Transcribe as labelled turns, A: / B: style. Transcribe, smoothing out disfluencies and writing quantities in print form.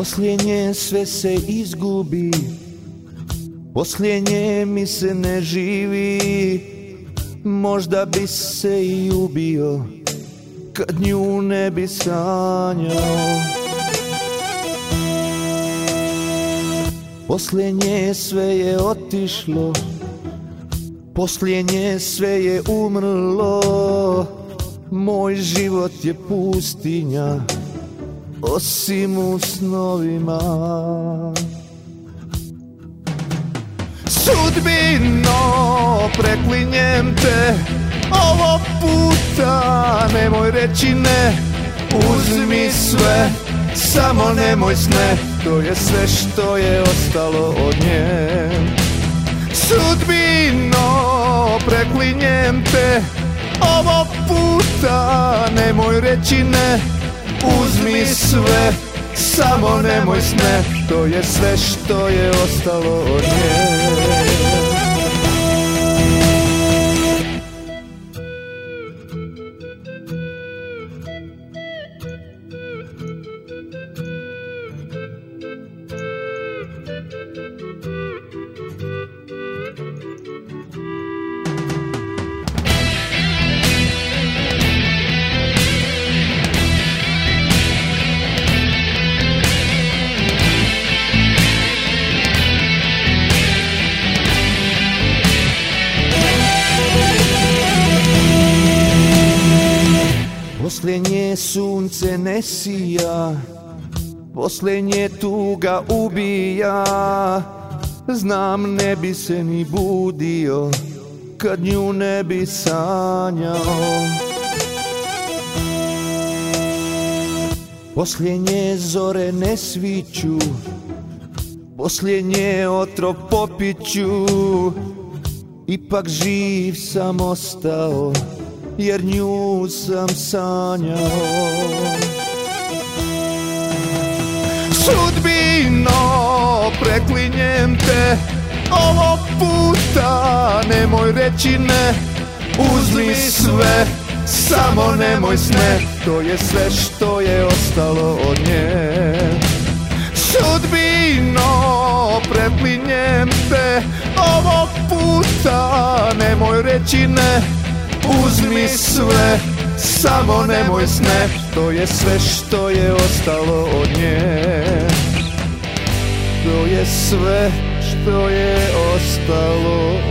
A: Poslije nje sve se izgubi, poslije nje mi se ne živi. Možda bi se i ubio kad nju ne bi sanjao. Poslije nje sve je otišlo, poslije nje sve je umrlo. Moj život je pustinja, osim u snovima. Sudbino, preklinjem te, ovog puta nemoj reći ne. Uzmi sve, samo nemoj sne, to je sve što je ostalo od nje. Sudbino, preklinjem te, ovog puta nemoj reći ne. Uzmi sve, samo nemoj sne, to je sve što je ostalo od nje. Poslije nje sunce ne sija, poslije nje tuga ubija. Znam ne bi se ni budio kad nju ne bi sanjao. Poslije nje zore ne sviću, poslije nje otrov popiću. Ipak živ sam ostao jer nju sam sanjao. Sudbino, preklinjem te, ovog puta nemoj reći ne. Uzmi sve, samo nemoj sne, to je sve što je ostalo od nje. Sudbino, preklinjem te, ovog puta nemoj reći ne. Uzmi sve, samo nemoj sne, to je sve što je ostalo od nje. To je sve što je ostalo